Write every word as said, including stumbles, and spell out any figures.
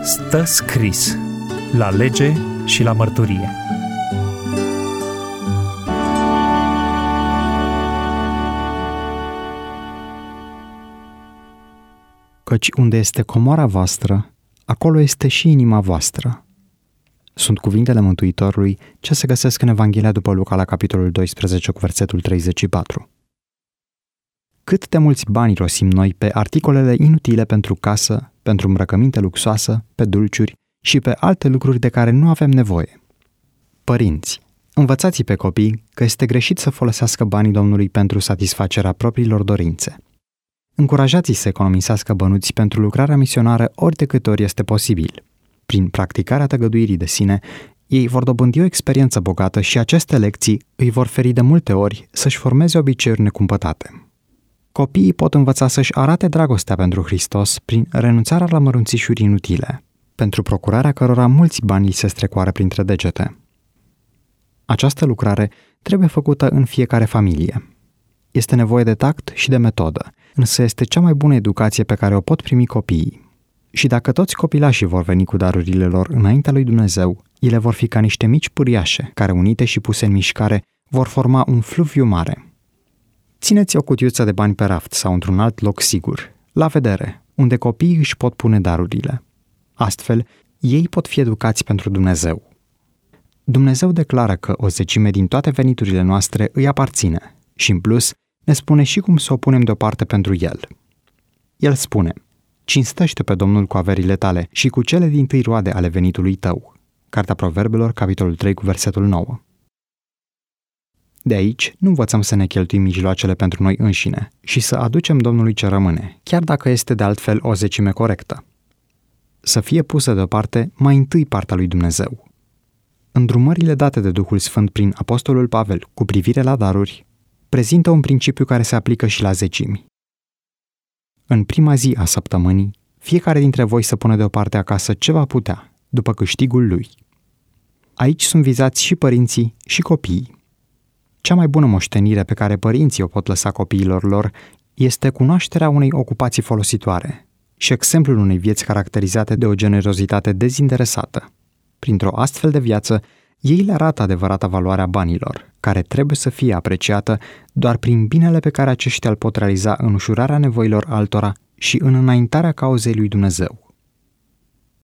Stă scris la lege și la mărturie. Căci unde este comoara voastră, acolo este și inima voastră. Sunt cuvintele Mântuitorului ce se găsesc în Evanghelia după Luca la capitolul doisprezece cu versetul treizeci și patru. Cât de mulți bani rosim noi pe articolele inutile pentru casă, pentru îmbrăcăminte luxoasă, pe dulciuri și pe alte lucruri de care nu avem nevoie. Părinți, învățați pe copii că este greșit să folosească banii Domnului pentru satisfacerea propriilor dorințe. Încurajați-i să economisească bănuți pentru lucrarea misionară ori de câte ori este posibil. Prin practicarea tăgăduirii de sine, ei vor dobândi o experiență bogată și aceste lecții îi vor feri de multe ori să-și formeze obiceiuri necumpătate. Copiii pot învăța să-și arate dragostea pentru Hristos prin renunțarea la mărunțișuri inutile, pentru procurarea cărora mulți bani li se strecoară printre degete. Această lucrare trebuie făcută în fiecare familie. Este nevoie de tact și de metodă, însă este cea mai bună educație pe care o pot primi copiii. Și dacă toți copilașii vor veni cu darurile lor înaintea lui Dumnezeu, ele vor fi ca niște mici pâriașe, care unite și puse în mișcare vor forma un fluviu mare. Țineți o cutiuță de bani pe raft sau într-un alt loc sigur, la vedere, unde copiii își pot pune darurile. Astfel, ei pot fi educați pentru Dumnezeu. Dumnezeu declară că o zecime din toate veniturile noastre îi aparține și, în plus, ne spune și cum să o punem deoparte pentru El. El spune: cinstește pe Domnul cu averile tale și cu cele dintâi roade ale venitului tău. Cartea Proverbelor, capitolul trei, cu versetul nouă. De aici, nu învățăm să ne cheltuim mijloacele pentru noi înșine și să aducem Domnului ce rămâne, chiar dacă este de altfel o zecime corectă. Să fie pusă deoparte mai întâi partea lui Dumnezeu. Îndrumările date de Duhul Sfânt prin Apostolul Pavel cu privire la daruri prezintă un principiu care se aplică și la zecimi. În prima zi a săptămânii, fiecare dintre voi să pună deoparte acasă ce va putea, după câștigul lui. Aici sunt vizați și părinții și copiii. Cea mai bună moștenire pe care părinții o pot lăsa copiilor lor este cunoașterea unei ocupații folositoare și exemplul unei vieți caracterizate de o generozitate dezinteresată. Printr-o astfel de viață, ei le arată adevărata valoare a banilor, care trebuie să fie apreciată doar prin binele pe care aceștia îl pot realiza în ușurarea nevoilor altora și în înaintarea cauzei lui Dumnezeu.